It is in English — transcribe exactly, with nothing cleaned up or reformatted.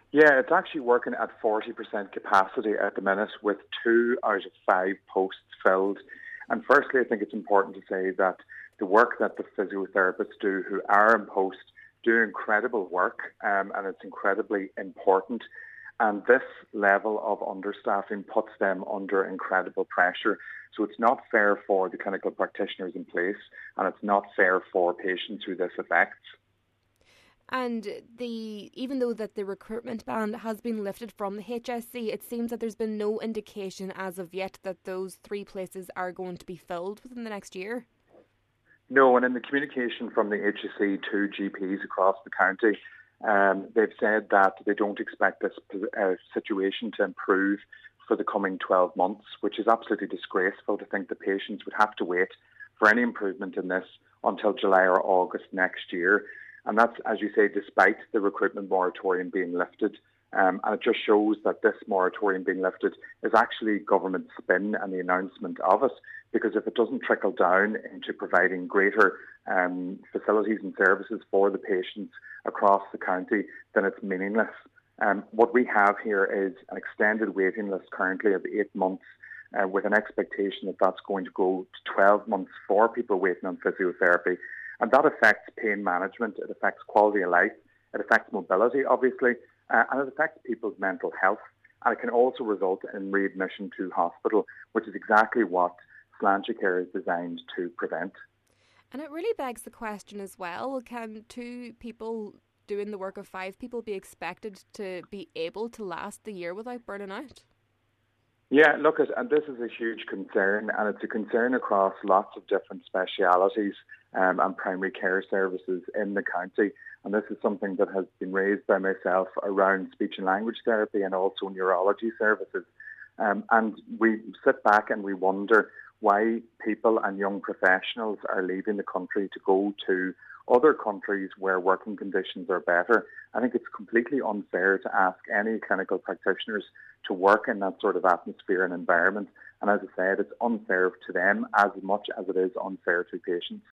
Yeah, it's actually working at forty percent capacity at the minute with two out of five posts filled. And firstly, I think it's important to say that the work that the physiotherapists do who are in post do incredible work, um, and it's incredibly important. And this level of understaffing puts them under incredible pressure. So it's not fair for the clinical practitioners in place, and it's not fair for patients who this affects. And the even though that the recruitment ban has been lifted from the H S C, it seems that there's been no indication as of yet that those three places are going to be filled within the next year. No, and in the communication from the H S C to G Ps across the county, um, they've said that they don't expect this uh, situation to improve for the coming twelve months, which is absolutely disgraceful to think that patients would have to wait for any improvement in this until July or August next year. And that's, as you say, despite the recruitment moratorium being lifted. Um, and it just shows that this moratorium being lifted is actually government spin and the announcement of it. Because if it doesn't trickle down into providing greater um, facilities and services for the patients across the county, then it's meaningless. Um, what we have here is an extended waiting list currently of eight months uh, with an expectation that that's going to go to twelve months for people waiting on physiotherapy. And that affects pain management, it affects quality of life, it affects mobility, obviously, uh, and it affects people's mental health. And it can also result in readmission to hospital, which is exactly what Slanchicare is designed to prevent. And it really begs the question as well, can two people doing the work of five people be expected to be able to last the year without burning out? Yeah, look, at, and this is a huge concern, and it's a concern across lots of different specialities um, and primary care services in the county. And this is something that has been raised by myself around speech and language therapy and also neurology services. Um, and we sit back and we wonder why people and young professionals are leaving the country to go to other countries where working conditions are better. I think it's completely unfair to ask any clinical practitioners to work in that sort of atmosphere and environment. And as I said, it's unfair to them as much as it is unfair to patients.